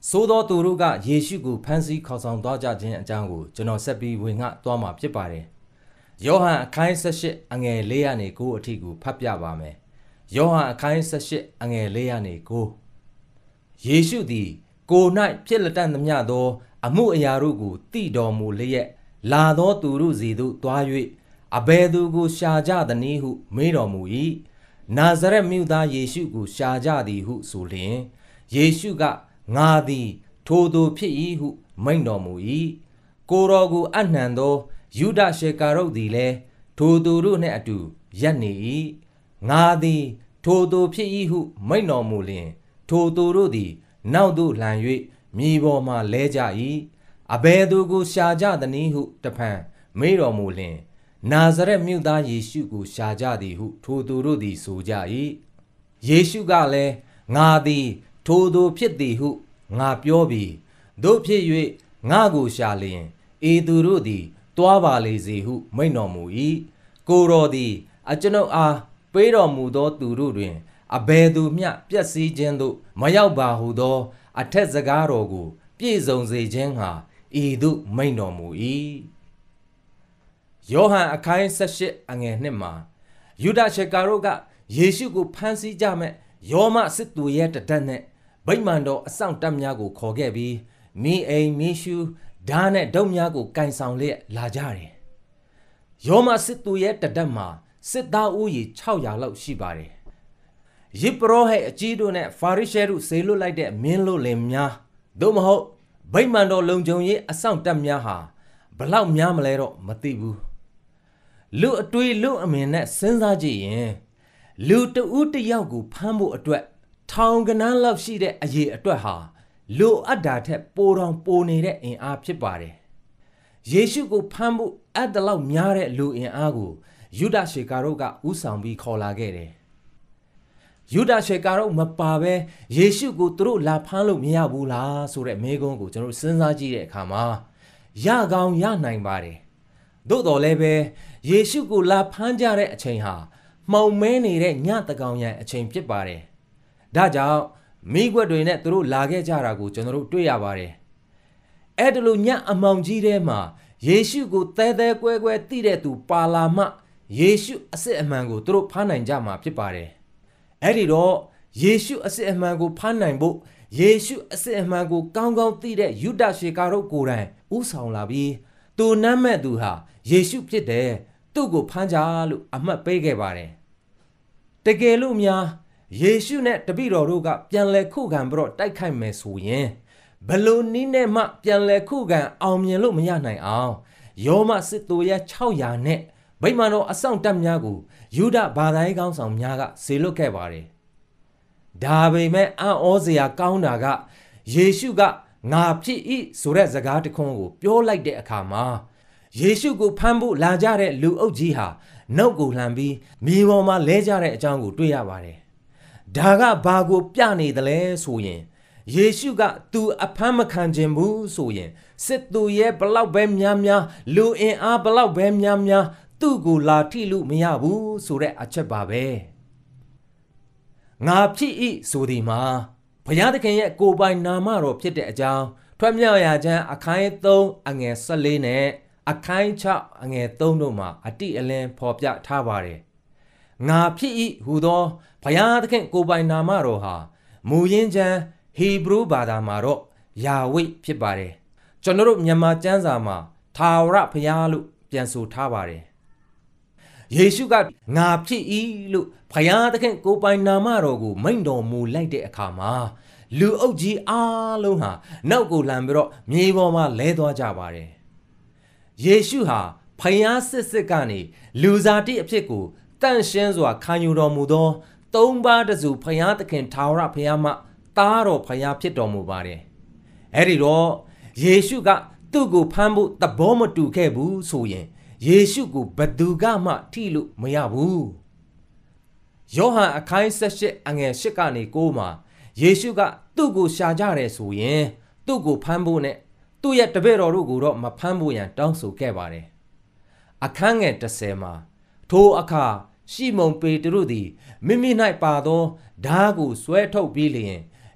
ဆိုသောသူတို့ကယေရှုကိုဖမ်းဆီးခေါ်ဆောင်သွားကြခြင်းအကြောင်းကိုကျွန်တော်ဆက်ပြီးဝင်ငှသွားမှာဖြစ်ပါတယ်။ယောဟန်အခန်း18အငယ်4ကနေ9အထိကိုဖတ်ပြပါမယ်။ယောဟန်အခန်း18အငယ်4ကနေ9ယေရှုသည်ကို၌ဖြစ်လက်တန်သမျှသောအမှုအရာတို့ကိုတည်တော်မူလျက်လာသောသူတို့စီသို့သွား၍အဘယ်သူကိုရှာကြသနည်းဟုမေးတော်မူ၏။နာဇရက်မြို့သားယေရှုကိုရှာကြသည်ဟုဆိုလျင်ယေရှုကငါသည်ထိုသူဖြစ်၏ဟုမိန့်တော်မူ၏ကိုတော်ကိုအနှံသောယူဒရှေကာရုတ်သည်လည်းထိုသူတို့နှင့်အတူရပ်နေ၏ငါသည်ထိုသူဖြစ်၏ဟုမိန့်တော်မူလျင်ထိုသူတို့သည်နောက်သို့လှန်၍မြေပေါ်မှလဲကြ၏အဘယ်သူကိုရှာကြသနည်းဟုတဖန်မေးတော်မူလျင်နာဇရက်မြို့သားယေရှုကိုရှာကြသည်ဟုထိုသူတို့သည်ဆိုကြ၏ယေရှုကလည်းငါသည်ထိုသူဖြစ်သည်ဟုငါပြောပြီးတို့ဖြစ်၍ငါကိုရှာလျင်ဤသူတို့သည်တွားပါလေစေဟုမိန့်တော်မူ၏ကိုတော်သည်အကျွန်ုပ်အားပေးတော်မူသောသူတို့တွင်အဘယ်သူမျှပျက်စီးခြင်းသို့မရောက်ပါဟုသောအထက်စကားတော်ကိုပြည့်စုံစေခြင်းဟာဤသို့မိန့်တော်မူ၏ယောဟန်အခန်း18အငယ်1မှာယူဒရှေကာရုတ်ကယေရှုကိုဖမ်းဆီးကြမဲ့ယောမစစ်သူရဲ့တဒတ်နဲ့ဗိမာန်တော်အဆောင်တပ်များကိုခေါ်ခဲ့ပြီးမိအိမ်မိရှုဓာတ်နဲ့ဒုတ်များကိုကင်ဆောင်လျက်လာကြတယ်ယောမစစ်သူရဲ့တဒတ်မှာစစ်သားဦးရေ600လောက်ရှိပါတယ်ယေဘရဟိအကြီးတို့နဲ့ဖာရိရှဲတို့ဆေလွတ်လိုက်တဲ့မင်းလို့လင်များသို့မဟုတ်ဗိမာန်တော်လုံခြုံရေးအဆောင်တပ်များဟာဘလောက်များမလဲတော့မသိဘူးလူအတွေ့လူအမြင်နဲ့စဉ်းစားကြည့်ရင်လူတဦးတယောက်ကိုဖမ်းဖို့အတွက်ထောင်ကနန်းလောက်ရှိတဲ့အရေးအတွက်ဟာလိုအပ်တာထက်ပိုတောင်ပိုနေတဲ့အင်အားဖြစ်ပါတယ်ယေရှုကိုဖမ်းဖို့အပ်တလောက်များတဲ့လူအင်အားကိုယူဒရှေကာရုတ်ကဥဆောင်ပြီးခေါ်လာခဲ့တယ်ယူဒရှေကာရုတ်မပါဘဲယေရှုကိုသူတို့လာဖမ်းလို့မရဘူးလားဆိုတဲ့မေးခွန်းကိုကျွန်တော်စဉ်းစားကြည့်တဲ့အခါမှာရကောင်းရနိုင်ပါတယ်သို့တော်လည်းပဲယေရှုကိုလာဖမ်းကြတဲ့အချိန်ဟာမှောင်မဲနေတဲ့ညတကောင်ရံအချိန်ဖြစ်ပါတယ်ဒါကြောင့်မိခွက်တွေနဲ့သူတို့လာခဲ့ကြတာကိုကျွန်တော်တို့တွေ့ရပါတယ်အဲ့ဒါလိုညအမောင်ကြီးထဲမှာယေရှုကိုသဲသဲကွဲကွဲသိတဲ့သူပါလာမှယေရှုအစစ်အမှန်ကိုသူတို့ဖမ်းနိုင်ကြမှာဖြစ်ပါတယ်အဲ့ဒီတော့ယေရှုအစစ်အမှန်ကိုဖမ်းနိုင်ဖို့ယေရှုအစစ်အမှန်ကိုကောင်းကောင်းသိတဲ့ယူဒရှေကာရုတ်ကိုယ်တိုင်ဥဆောင်လာပြီးသူနမ်းမဲ့သူဟာယေရှုဖြစ်တယ်သူ့ကိုဖမ်းကြလို့အမှတ်ပေးခဲ့ပါတယ်တကယ်လို့များယေရှုနဲ့တပည့်တော်တို့ကပြန်လဲခုခံပြီးတော့တိုက်ခိုက်မယ်ဆိုရင်ဘလို့နည်းနဲ့မှပြန်လဲခုခံအောင်မြင်လို့မရနိုင်အောင်ယောမစစ်သူရဲ့600နဲ့ဗိမာန်တော်အဆောင်တပ်များကိုယူဒဘာသာရေးကောင်းဆောင်များကဆေလွတ်ခဲ့ပါတယ်ဒါပေမဲ့အံ့ဩစရာကောင်းတာကယေရှုကငါဖြစ်၏ဆိုတဲ့စကားတစ်ခွန်းကိုပြောလိုက်တဲ့အခါမှာယေရှုကိုဖမ်းဖို့လာကြတဲ့လူအုပ်ကြီးဟာနှုတ်ကိုလှန်ပြီးမြေပေါ်မှာလဲကြတဲ့အကြောင်းကိုတွေ့ရပါတယ်ဒါကဘာကိုပြနေသလဲဆိုရင်ယေရှုကသူအဖမ်းမခံခြင်းဘူးဆိုရင်စစ်သူရဲ့ဘလောက်ပဲများများလူအင်အားဘလောက်ပဲများများသူ့ကိုလာထိလို့မရဘူးဆိုတဲ့အချက်ပါပဲငါဖြစ်၏ဆိုဒီမှာဘုရားသခင်ရဲ့ကိုယ်ပိုင်နာမတော်ဖြစ်တဲ့အကြောင်းထွက်မြောက်ရာကျမ်းအခန်း3အငယ်14နဲ့အခန်း6အငယ်3တို့မှာအတိအလင်းဖော်ပြထားပါတယ်ငါဖြစ်၏ဟူသောဘုရားသခင်ကိုယ်ပိုင်နာမတော်ဟာမူရင်းကျမ်းဟေဘရုဘာသာမှာတော့ယာဝိဖြစ်ပါတယ်ကျွန်တော်တို့မြန်မာကျမ်းစာမှာထာဝရဘုရားလို့ပြန်ဆိုထားပါတယ်ယေရှုကငါဖြစ်၏လို့ဘုရားသခင်ကိုယ်ပိုင်နာမတော်ကိုမိန့်တော်မူလိုက်တဲ့အခါမှာလူအုပ်ကြီးအားလုံးဟာနောက်ကိုလှန်ပြီးတော့မြေပေါ်မှာလဲသွားကြပါတယ်ယေရှုဟာဘုရားစစ်ကနေလူစားတိအဖြစ်ကိုတန့်ရှင်းစွာခံယူတော်မူသောသုံးပါးတစုဘုရားသခင်ထာဝရဘုရားမှသားတော်ဘုရားဖြစ်တော်မူပါတယ်အဲ့ဒီတော့ယေရှုကသူ့ကိုဖမ်းဖို့သဘောမတူခဲ့ဘူးဆိုရင်ယေရှုကိုဘယ်သူကမှထိလို့မရဘူးယောဟန်အခန်း18အငယ်8ကနေ9မှာယေရှုကသူ့ကိုရှာကြတယ်ဆိုရင်သူ့ကိုဖမ်းဖို့နဲ့သူ့ရဲ့တပည့်တော်တို့ကိုတော့မဖမ်းဖို့ရန်တောင်းဆိုခဲ့ပါတယ်အခန်းငယ်10မှာထိုအခါရှီမုန်ပေတရုသည်မိမိ၌ပါသောဓာတ်ကိုဆွဲထုတ်ပြီးလျင်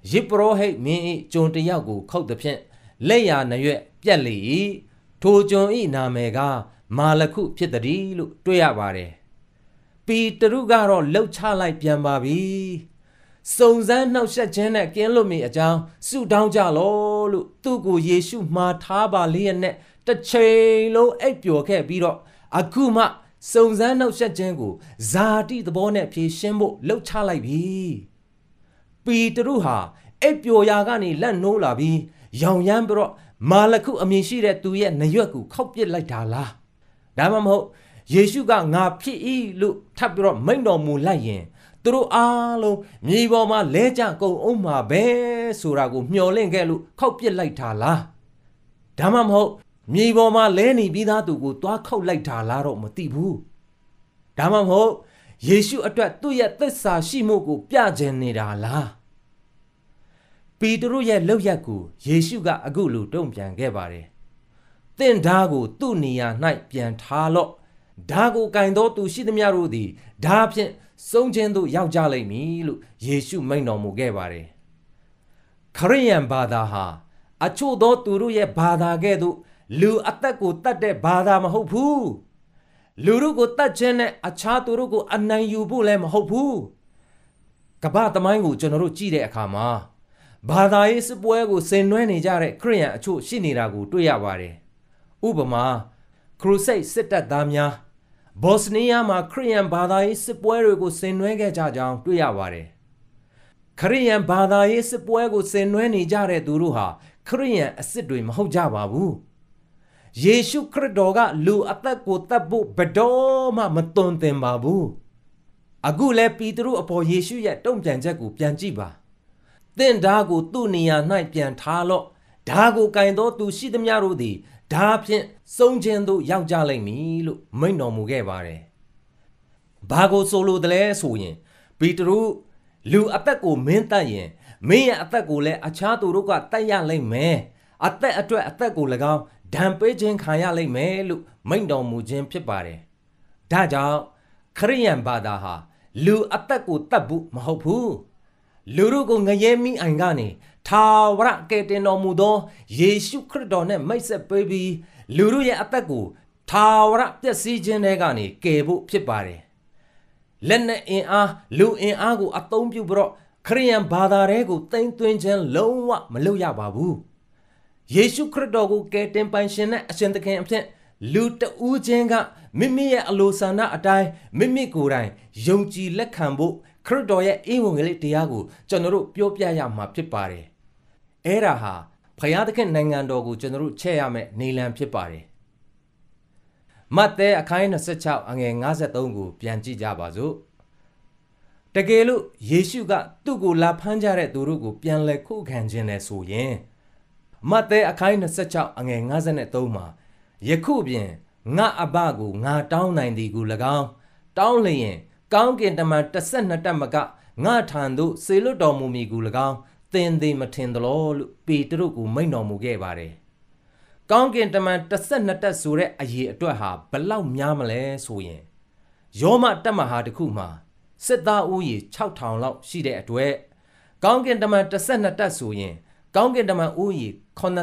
ယစ်ပရောဟိတ်မင်း၏ကျွန်တယောက်ကိုခုတ်သည်ဖြင့်လက်ရနရွက်ပြက်လေ၏ထိုကျွန်၏နာမည်ကမာလခုဖြစ်သည်လို့တွေ့ရပါတယ်ပီတရုကတော့လှုပ်ချလိုက်ပြန်ပါပြီစုံစမ်းနှောက်ယှက်ခြင်းနဲ့ကင်းလွတ်မိအကြောင်းဆုတောင်းကြလောလို့သူ့ကိုယေရှုမှားထားပါလျက်နဲ့တစ်ချိန်လုံးအိပ်ပျော်ခဲ့ပြီးတော့အခုမှစုံစမ်းနှောက်ယှက်ခြင်းကိုဇာတိသဘောနဲ့ဖြေရှင်းဖို့လှုပ်ချလိုက်ပြီပီတရုဟာအိပ်ပျော်ရာကနေလက်နိုးလာပြီးရောင်ရမ်းပြီးတော့မာလခုအမည်ရှိတဲ့သူရဲ့နရွက်ကိုခောက်ပစ်လိုက်တာလားဒါမှမဟုတ်ယေရှုကငါဖြစ်၏လို့ထပ်ပြီးတော့မိန့်တော်မူလိုက်ရင်သူတို့အားလုံးမြေပေါ်မှာလဲကျကုန်အောင်မှာပဲဆိုတာကိုမျှော်လင့်ခဲ့လို့ခောက်ပစ်လိုက်တာလားဒါမှမဟုတ်မြေပေါ်မှာလဲနေပြီးသားသူကိုသွားခောက်လိုက်တာလားတော့မသိဘူးဒါမှမဟုတ်ယေရှုအတွက်သူ့ရဲ့သစ္စာရှိမှုကိုပြခြင်းနေတာလားပီတရုရဲ့လောက်ရက်ကိုယေရှုကအခုလိုတုံ့ပြန်ခဲ့ပါတယ်သင်ဓာကိုသူ့နေရာ၌ပြန်ထားလော့ဓာကိုကင်သောသူရှိသမျှတို့သည်ဓာဖြင့်ဆုံးခြင်းသို့ရောက်ကြလိမ့်မည်လို့ယေရှုမိန့်တော်မူခဲ့ပါတယ်ခရစ်ယာန်ဘာသာဟာအချို့သောသူတို့ရဲ့ဘာသာကဲ့သို့လူအသက်ကိုတတ်တဲ့ဘာသာမဟုတ်ဘူးလူတို့ကိုတတ်ခြင်းနဲ့အခြားသူတို့ကိုအနိုင်ယူဖို့လည်းမဟုတ်ဘူးကမ္ဘာသမိုင်းကိုကျွန်တော်တို့ကြည့်တဲ့အခါမှာဘာသာရေးစစ်ပွဲကိုဆင်နွှဲနေကြတဲ့ခရစ်ယာန်အချို့ရှိနေတာကိုတွေ့ရပါတယ်ဥပမာခရူစိတ်စစ်တပ်သားများဘော့စနီးယားမှာခရစ်ယာန်ဘာသာရေးစစ်ပွဲတွေကိုဆင်နွှဲခဲ့ကြကြောင်းတွေ့ရပါတယ်ခရစ်ယာန်ဘာသာရေးစစ်ပွဲကိုဆင်နွှဲနေကြတဲ့သူတို့ဟာခရစ်ယာန်အစစ်တွေမဟုတ်ကြပါဘူးယေရှုခရစ်တော်ကလူအသက်ကိုတတ်ဖို့ဘယ်တော့မှမသွန်သင်ပါဘူးအခုလဲပီတရုအပေါ်ယေရှုရဲ့တုံ့ပြန်ချက်ကိုပြန်ကြည့်ပါသင်ဓာကိုသူ့နေရာ၌ပြန်ထားလော့ဓာကိုကင်သောသူရှိသမျှတို့သည်ဓာဖြင့်ဆုံးခြင်းသို့ရောက်ကြလိမ့်မည်လို့မိန့်တော်မူခဲ့ပါတယ်ဘာကိုဆိုလိုတယ်လဲဆိုရင်ပီတရုလူအသက်ကိုမင်းတတ်ရင်မင်းရဲ့အသက်ကိုလည်းအခြားသူတို့ကတတ်ရလိမ့်မယ်အသက်အတွက်အသက်ကို၎င်းဒဏ်ပေးခြင်းခံရလိမ့်မယ်လို့မိန့်တော်မူခြင်းဖြစ်ပါတယ်ဒါကြောင့်ခရစ်ယာန်ဘာသာဟာလူအသက်ကိုတတ်ဖို့မဟုတ်ဘူးလူတို့ကိုငရဲမိအိုင်ကနေထာဝရကယ်တင်တော်မူသောယေရှုခရစ်တော်နဲ့မိတ်ဆက်ပေးပြီးလူတို့ရဲ့အသက်ကိုထာဝရပျက်စီးခြင်းတွေကနေကယ်ဖို့ဖြစ်ပါတယ်လက်နဲ့အင်အားလူအင်အားကိုအသုံးပြုပြီးတော့ခရစ်ယာန်ဘာသာတွေကိုသိမ်းသွင်းခြင်းလုံးဝမလုပ်ရပါဘူးယေရှုခရစ်တော်ကိုကယ်တင်ပိုင်ရှင်တဲ့အရှင်သခင်အဖြစ်လူတဦးချင်းကမိမိရဲ့အလိုဆန္ဒအတိုင်းမိမိကိုယ်တိုင်ယုံကြည်လက်ခံဖို့ခရစ်တော်ရဲ့ဧဝံဂေလိတရားကိုကျွန်တော်တို့ပြောပြရမှာဖြစ်ပါတယ်အဲ့ဒါဟာဖခင်သခင်နိုင်ငံတော်ကိုကျွန်တော်တို့ချဲ့ရမယ့်နေလံဖြစ်ပါတယ်မဿဲအခန်း26အငယ်53ကိုပြန်ကြည့်ကြပါစို့တကယ်လို့ယေရှုကသူ့ကိုလာဖမ်းကြတဲ့သူတို့ကိုပြန်လဲခုခံခြင်းနဲ့ဆိုရင်မဿဲအခန်း26အငယ်53မှာယခုပြင်ငါအဘကိုငါတောင်းနိုင်သည်ကို၎င်းတောင်းလျင်ကောင်းကင်တမန်12တက်မကငါထံသို့ဆေလွတ်တော်မူမည်ကို၎င်းသင်သည်မထင်သလောလို့ပေတရုကိုမိန့်တော်မူခဲ့ပါတယ်ကောင်းကင်တမန်12တက်ဆိုတဲ့အရေးအတွက်ဟာဘလောက်များမလဲဆိုရင်ယောမတက်မဟာတစ်ခုမှာစစ်သားဦးရေ6000လောက်ရှိတဲ့အတွက်ကောင်းကင်တမန်12တက်ဆိုရင်ကောင်းကင်တမန်ဦးရေ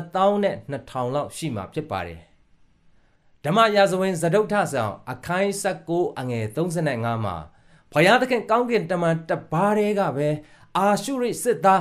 9200လောက်ရှိမှာဖြစ်ပါတယ်ဓမ္မရာဇဝင်ဇဒုဋ္ဌဆောင်အခန်း19အငယ်35မှာဘုရားသခင်ကောင်းကင်တမန်တပါးတည်းကပဲအာရှုရိစစ်သား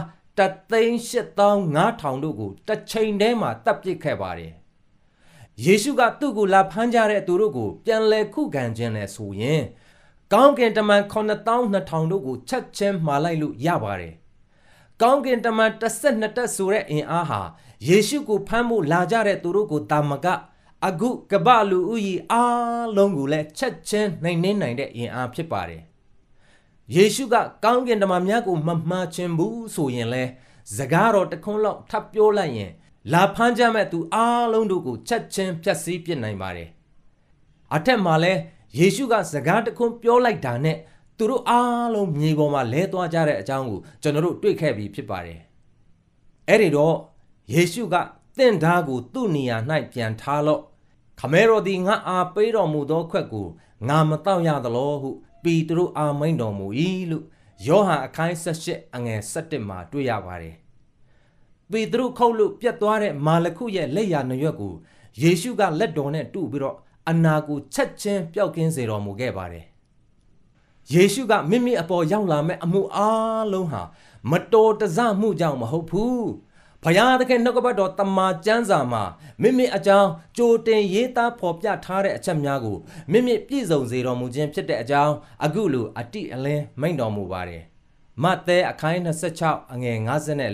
385,000တို့ကိုတစ်ချိန်တည်းမှာတပ်ပစ်ခဲ့ပါတယ်ယေရှုကသူ့ကိုလာဖမ်းကြတဲ့သူတို့ကိုပြန်လဲခုခံခြင်းလဲဆိုရင်ကောင်းကင်တမန်92,000တို့ကိုချက်ချင်းမှားလိုက်လို့ရပါတယ်ကောင်းကင်တမန်12တက်ဆိုတဲ့အင်အားဟာယေရှုကိုဖမ်းဖို့လာကြတဲ့သူတို့ကိုတာမကအခုကမ္ဘာလူဦးရေအားလုံးကိုလည်းချက်ချင်းနှိမ်နှင်းနိုင်တဲ့အင်အားဖြစ်ပါတယ်ယေရှုကကောင်းကင်တမန်များကိုမမှားခြင်းဘူးဆိုရင်လဲစကားတော်တခွန်းလောက်ထပ်ပြောလိုက်ရင်လာဖမ်းကြမဲ့သူအားလုံးတို့ကိုချက်ချင်းဖျက်ဆီးပစ်နိုင်ပါတယ်အထက်မှာလဲယေရှုကစကားတခွန်းပြောလိုက်တာနဲ့သူတို့အားလုံးမြေပေါ်မှာလဲသွားကြတဲ့အကြောင်းကိုကျွန်တော်တို့တွေ့ခဲ့ပြီးဖြစ်ပါတယ်အဲ့ဒီတော့ယေရှုကတင့်ဓာကိုသူ့နေရာ၌ပြန်ထားလော့ခမဲတော်သည်ငါအားပေးတော်မူသောခွက်ကိုငါမတောက်ရသလောဟုပေတရုအားမိန့်တော်မူ၏လို့ယောဟန်အခန်း18အငယ်17မှာတွေ့ရပါတယ်ပေတရုခုတ်လို့ပြတ်သွားတဲ့မာလခုရဲ့လက်ရာနှစ်ရွက်ကိုယေရှုကလက်တော်နဲ့တူပြီးတော့အနာကိုချက်ချင်းပျောက်ကင်းစေတော်မူခဲ့ပါတယ်ယေရှုကမိမိအပေါ်ရောက်လာမဲ့အမှုအားလုံးဟာမတော်တဆမှုကြောင့်မဟုတ်ဘူးဘုရားသခင်နှုတ်ကပတ်တော်တမန်ကျမ်းစာမှာမိမိအကြောင်းကြိုတင်ရေးသားဖော်ပြထားတဲ့အချက်များကိုမိမိပြည့်စုံစေတော်မူခြင်းဖြစ်တဲ့အကြောင်းအခုလိုအတိအလင်းမိန့်တော်မူပါတယ်မဿဲအခန်း26အငယ်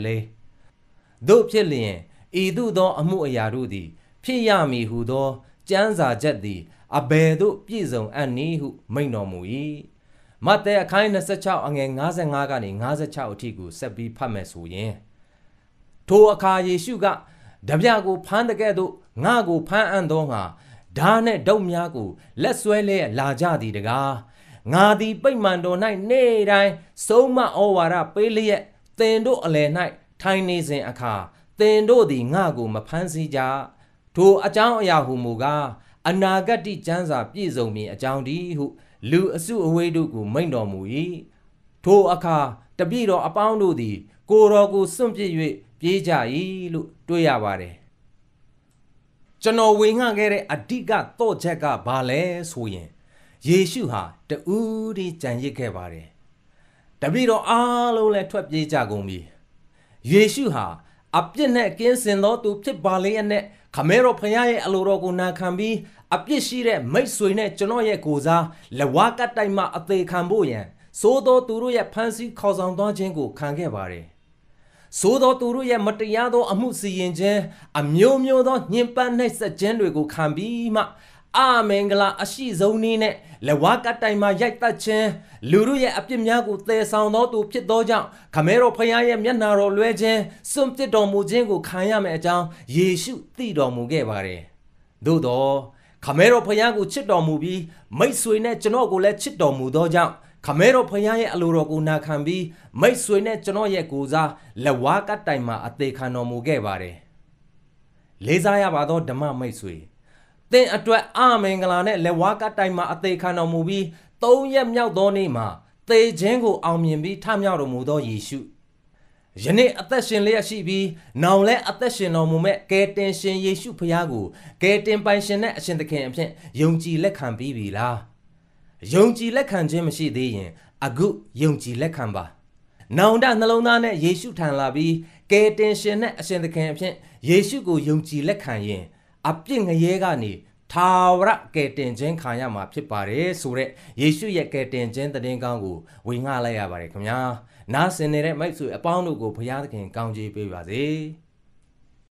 54တို့ဖြစ်လျင်ဤသို့သောအမှုအရာတို့သည်ဖြစ်ရမည်ဟုသောကျမ်းစာချက်သည်အဘယ်သို့ပြည့်စုံအပ်နည်းဟုမိန့်တော်မူ၏မဿဲအခန်း26အငယ်55ကနေ56အထိကိုဆက်ပြီးဖတ်မယ်ဆိုရင်ထိုအခါယေရှုကတပြကိုဖမ်းတဲ့ကဲ့သို့ငါကိုဖမ်းအံ့သောငါဓာနှင့်ဒုတ်များကိုလက်ဆွဲလျက်လာကြသည်တကားငါသည်ပိတ်မှန်တော်၌နေ့တိုင်းဆုံးမဩဝါဒပေးလျက်သင်တို့အလယ်၌ထိုင်နေစဉ်အခါသင်တို့သည်ငါကိုမဖမ်းဆီးကြထိုအကြောင်းအရာဟုမူကားအနာဂတ်ကျမ်းစာပြည့်စုံမည်အကြောင်းတည်းဟုလူအစုအဝေးတို့ကိုမိန့်တော်မူ၏ထိုအခါတပည့်တော်အပေါင်းတို့သည်ကိုယ်တော်ကိုစွန့်ပစ်၍ပြေးကြ၏လို့တွေ့ရပါတယ်ကျွန်တော်ဝေငှခဲ့တဲ့အဓိကတော့ချက်ကဘာလဲဆိုရင်ယေရှုဟာတူးဒီကြံရစ်ခဲ့ပါတယ်တပည့်တော်အားလုံးလည်းထွက်ပြေးကြကုန်ပြီယေရှုဟာအပြစ်နဲ့ကင်းစင်သောသူဖြစ်ပါလေနဲ့ခမဲတော်ဖခင်ရဲ့အလိုတော်ကိုနာခံပြီးအပြစ်ရှိတဲ့မိတ်ဆွေနဲ့ကျွန်တော်ရဲ့ကိုယ်စားလက်ဝါးကတိုင်မှအသေးခံဖို့ရန်သို့သောသူတို့ရဲ့ဖန်ဆီးခေါ်ဆောင်သွားခြင်းကိုခံခဲ့ပါတယ်သို့သောသူတို့ရဲ့မတရားသောအမှုစီရင်ခြင်းအမျိုးမျိုးသောညှဉ်းပန်းနှိပ်စက်ခြင်းတွေကိုခံပြီးမှအာမင်္ဂလာအရှိဆုံးနည်းနဲ့လက်ဝါးကတိုင်မှရိုက်တတ်ခြင်းလူတို့ရဲ့အပြစ်များကိုသယ်ဆောင်သောသူဖြစ်သောကြောင့်ခမဲတော်ဖခင်ရဲ့မျက်နှာတော်လွှဲခြင်းစွန့်ပစ်တော်မူခြင်းကိုခံရမယ့်အကြောင်းယေရှုသိတော်မူခဲ့ပါတယ်သို့သောခမဲတော်ဖခင်ကိုချစ်တော်မူပြီးမိတ်ဆွေနဲ့ကျွန်တော်ကိုလည်းချစ်တော်မူသောကြောင့်ခမဲတော်ဖခင်ရဲ့အလိုတော်ကိုနာခံပြီးမိတ်ဆွေနဲ့ကျွန်တော်ရဲ့ကိုယ်စားလက်ဝါးကတိုင်မှအသေးခံတော်မူခဲ့ပါတယ်လေးစားရပါသောဓမ္မမိတ်ဆွေသင်အတွက်အာမင်္ဂလာနဲ့လက်ဝါးကတိုင်မှအသေးခံတော်မူပြီး3ရက်မြောက်သောနေ့မှာသေခြင်းကိုအောင်မြင်ပြီးထမြောက်တော်မူသောယေရှုယနေ့အသက်ရှင်လျက်ရှိပြီးနောင်လဲအသက်ရှင်တော်မူမဲ့ကယ်တင်ရှင်ယေရှုဖခင်ကိုကယ်တင်ပိုင်ရှင်နဲ့အရှင်သခင်အဖြစ်ယုံကြည်လက်ခံပြီးပြီလားယုံကြည်လက်ခံခြင်းမရှိသေးရင်အခုယုံကြည်လက်ခံပါနောင်တနှလုံးသားနဲ့ယေရှုထံလာပြီးကယ်တင်ရှင်နဲ့အရှင်သခင်အဖြစ်ယေရှုကိုယုံကြည်လက်ခံရင်အပြစ်ငရဲကနေထာဝရကယ်တင်ခြင်းခံရမှာဖြစ်ပါတယ်ဆိုတဲ့ယေရှုရဲ့ကယ်တင်ခြင်းသတင်းကောင်းကိုဝေငှလိုက်ရပါတယ်ခင်ဗျာနားဆင်နေတဲ့မိတ်ဆွေအပေါင်းတို့ကိုဘုရားသခင်ကောင်းချီးပေးပါစေ